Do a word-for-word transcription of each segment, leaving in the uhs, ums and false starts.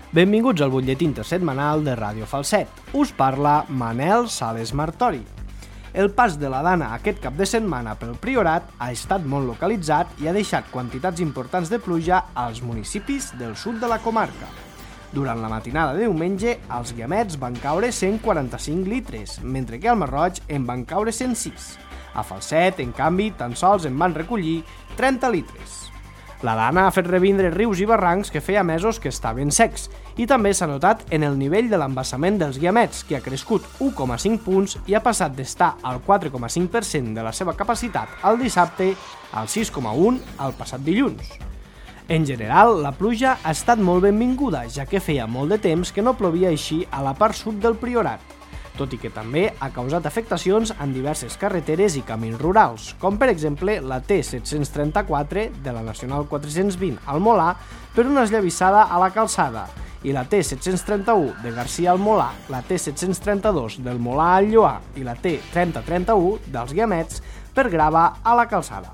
Benvinguts al butlletí intersetmanal de Ràdio Falset. Us parla Manel Sales Martori. El pas de la Dana aquest cap de setmana pel Priorat ha estat molt localitzat i ha deixat quantitats importants de pluja als municipis del sud de la comarca. Durant la matinada de diumenge, als Guiamets van caure cent quaranta-cinc litres, mentre que al Masroig en van caure cent sis. A Falset, en canvi, tan sols en van recollir trenta litres. La Dana ha fet revindre rius i barrancs que feia mesos que estaven secs i també s'ha notat en el nivell de l'embassament dels Guiamets, que ha crescut u coma cinc punts i ha passat d'estar al quatre coma cinc per cent de la seva capacitat el dissabte al sis coma u per cent el passat dilluns. En general, la pluja ha estat molt benvinguda, ja que feia molt de temps que no plovia així a la part sud del Priorat, tot i que també ha causat afectacions en diverses carreteres i camins rurals, com per exemple la T set-cents trenta-quatre de la Nacional quatre-cents vint al Molar per una esllavissada a la calçada, i la T set-cents trenta-u de Garcia al Molar, la T set-cents trenta-dos del Molar al Lloar i la T trenta trenta-u dels Guiamets per grava a la calçada.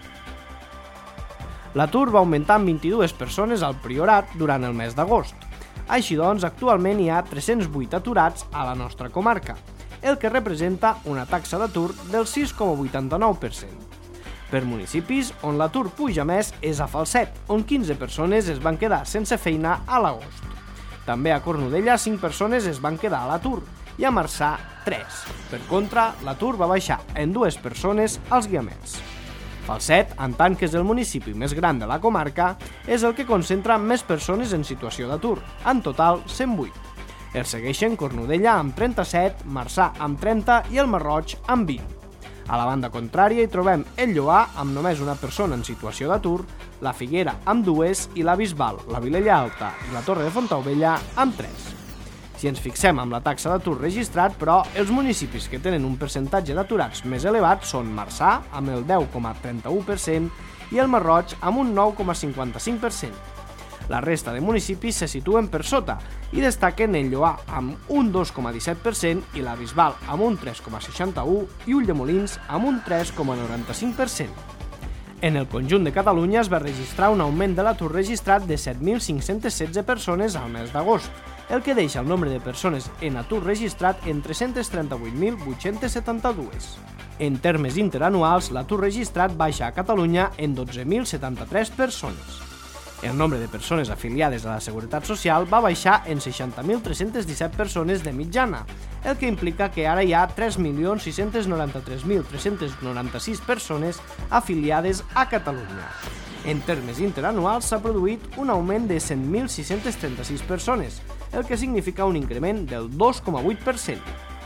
L'atur va augmentar en vint-i-dues persones al Priorat durant el mes d'agost. Així doncs, actualment hi ha tres-cents vuit aturats a la nostra comarca, el que representa una taxa d'atur del sis coma vuitanta-nou per cent. Per municipis, on l'atur puja més és a Falset, on quinze persones es van quedar sense feina a l'agost. També a Cornudella, cinc persones es van quedar a l'atur, i a Marçà, tres. Per contra, l'atur va baixar en dues persones als Guiamets. Falset, en tant que és el municipi més gran de la comarca, és el que concentra més persones en situació d'atur, en total cent vuit. El segueixen Cornudella amb trenta-set, Marçà amb trenta i el Masroig amb vint. A la banda contrària hi trobem el Lloar amb només una persona en situació d'atur, la Figuera amb dues i la Bisbal, la Vilella Alta i la Torre de Fontaubella amb tres. Si ens fixem amb la taxa d'atur registrat, però, els municipis que tenen un percentatge d'aturats més elevat són Marçà, amb el deu coma trenta-u per cent, i el Masroig, amb un nou coma cinquanta-cinc per cent. La resta de municipis se situen per sota i destaquen el Lloar amb un dos coma disset per cent i la Bisbal amb un tres coma seixanta-u i Ulldemolins amb un tres coma noranta-cinc per cent. En el conjunt de Catalunya es va registrar un augment de l'atur registrat de set mil cinc-cents setze persones al mes d'agost, el que deixa el nombre de persones en atur registrat en tres-cents trenta-vuit mil vuit-cents setanta-dos. En termes interanuals, l'atur registrat baixa a Catalunya en dotze mil setanta-tres persones. El nombre de persones afiliades a la Seguretat Social va baixar en seixanta mil tres-cents disset persones de mitjana, el que implica que ara hi ha tres milions sis-cents noranta-tres mil tres-cents noranta-sis persones afiliades a Catalunya. En termes interanuals s'ha produït un augment de cent mil sis-cents trenta-sis persones, el que significa un increment del dos coma vuit per cent.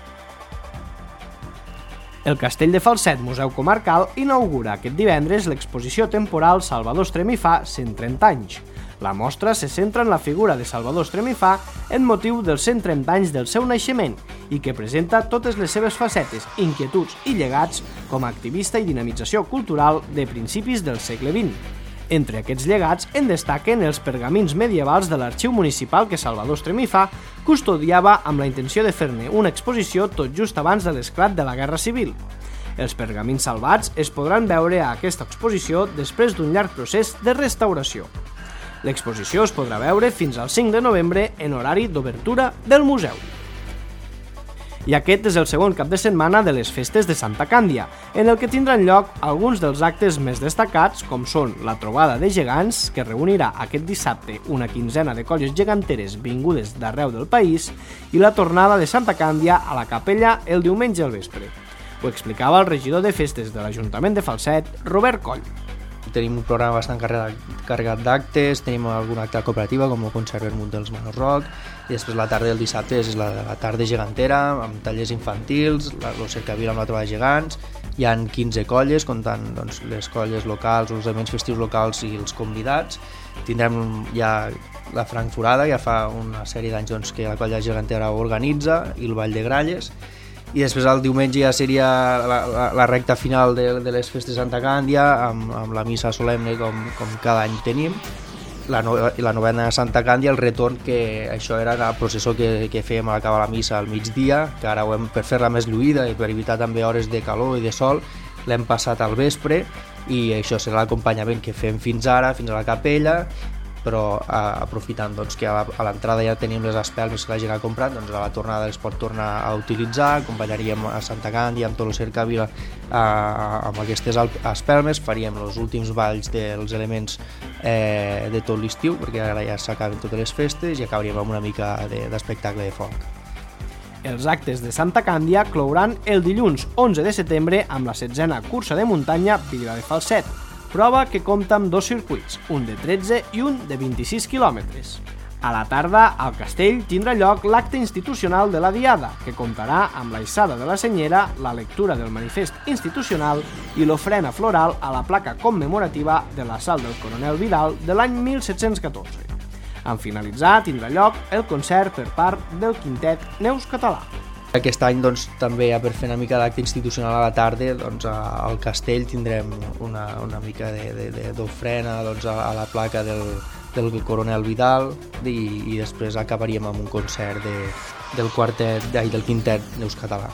El Castell de Falset Museu Comarcal inaugura aquest divendres l'exposició temporal Salvador Estremifà cent trenta anys. La mostra se centra en la figura de Salvador Estremifà en motiu dels cent trenta anys del seu naixement i que presenta totes les seves facetes, inquietuds i llegats com a activista i dinamització cultural de principis del segle vint. Entre aquests llegats en destaquen els pergamins medievals de l'arxiu municipal que Salvador Estremifà custodiava amb la intenció de fer-ne una exposició tot just abans de l'esclat de la Guerra Civil. Els pergamins salvats es podran veure a aquesta exposició després d'un llarg procés de restauració. L'exposició es podrà veure fins al cinc de novembre en horari d'obertura del museu. I aquest és el segon cap de setmana de les festes de Santa Càndia, en el que tindran lloc alguns dels actes més destacats, com són la trobada de gegants, que reunirà aquest dissabte una quinzena de colles geganteres vingudes d'arreu del país, i la tornada de Santa Càndia a la capella el diumenge al vespre. Ho explicava el regidor de festes de l'Ajuntament de Falset, Robert Coll. Tenim un programa bastant carregat d'actes, tenim alguna acte cooperativa com el concert Vermut dels Manos Rock, i després la tarda del dissabte és la, la tarda gegantera amb tallers infantils, la, el cercavila amb la trobada de gegants. Hi ha quinze colles, comptant doncs, les colles locals, els elements festius locals i els convidats. Tindrem ja la Frankfurada, ja fa una sèrie d'anys doncs, que la colla gegantera organitza, i el Ball de Gralles. I després el diumenge ja seria la, la, la recta final de, de les festes de Santa Càndia, amb, amb la missa solemne com, com cada any tenim, la, no, la novena de Santa Càndia, el retorn, que això era la processó que, que fèiem a l'acabar la missa al migdia, que ara ho hem, per fer-la més lluïda i per evitar també hores de calor i de sol, l'hem passat al vespre, i això serà l'acompanyament que fem fins ara, fins a la capella, però a, aprofitant doncs, que a, a l'entrada ja tenim les espelmes que la gent ha comprat, doncs a la tornada les pot tornar a utilitzar. Acompanyaríem a Santa Càndia amb tot el cercavila amb aquestes espelmes, faríem els últims balls dels elements eh, de tot l'estiu, perquè ara ja s'acaben totes les festes i acabaríem amb una mica d'espectacle de, de foc. Els actes de Santa Càndia clouran el dilluns onze de setembre amb la setzena cursa de muntanya Vila de Falset, prova que compta amb dos circuits, un de tretze i un de vint-i-sis quilòmetres. A la tarda, al castell tindrà lloc l'acte institucional de la Diada, que comptarà amb la hissada de la senyera, la lectura del manifest institucional i l'ofrena floral a la placa commemorativa de l'assalt del coronel Vidal de l'any mil set-cents catorze. En finalitzar, tindrà lloc el concert per part del quintet Neus Català. Aquest any doncs, també per fer una mica d'acte institucional a la tarda, doncs, al castell tindrem una, una mica d'ofrena doncs, a, a la placa del, del coronel Vidal i, i després acabaríem amb un concert de, del quartet i del quintet Neus Català.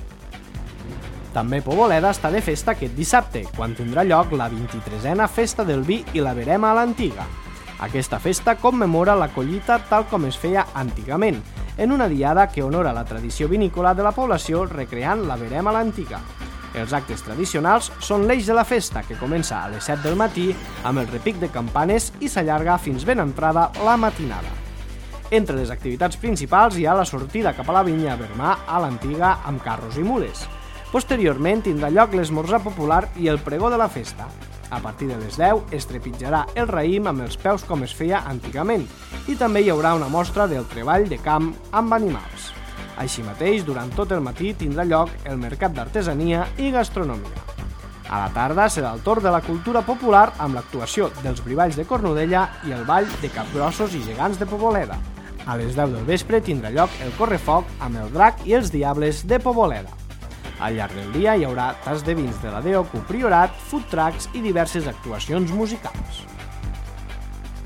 També Poboleda està de festa aquest dissabte, quan tindrà lloc la vint-i-tresena Festa del Vi i la Verema a l'Antiga. Aquesta festa commemora la collita tal com es feia antigament, en una diada que honora la tradició vinícola de la població recreant la verema a l'antiga. Els actes tradicionals són l'eix de la festa, que comença a les set del matí amb el repic de campanes i s'allarga fins ben entrada la matinada. Entre les activitats principals hi ha la sortida cap a la vinya a Vermà a l'antiga amb carros i mules. Posteriorment tindrà lloc l'esmorzar popular i el pregó de la festa. A partir de les deu es trepitjarà el raïm amb els peus com es feia antigament i també hi haurà una mostra del treball de camp amb animals. Així mateix, durant tot el matí tindrà lloc el mercat d'artesania i gastronomia. A la tarda serà el torn de la cultura popular amb l'actuació dels brivalls de Cornudella i el ball de capgrossos i gegants de Poboleda. A les deu del vespre tindrà lloc el correfoc amb el drac i els diables de Poboleda. Al llarg del dia hi haurà tas de vins de la D O C U Priorat, food trucks i diverses actuacions musicals.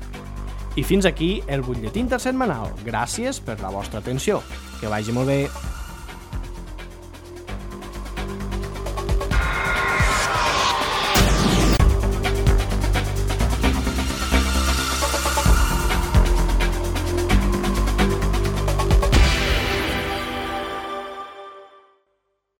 I fins aquí el butlletí intersetmanal. Gràcies per la vostra atenció. Que vagi molt bé.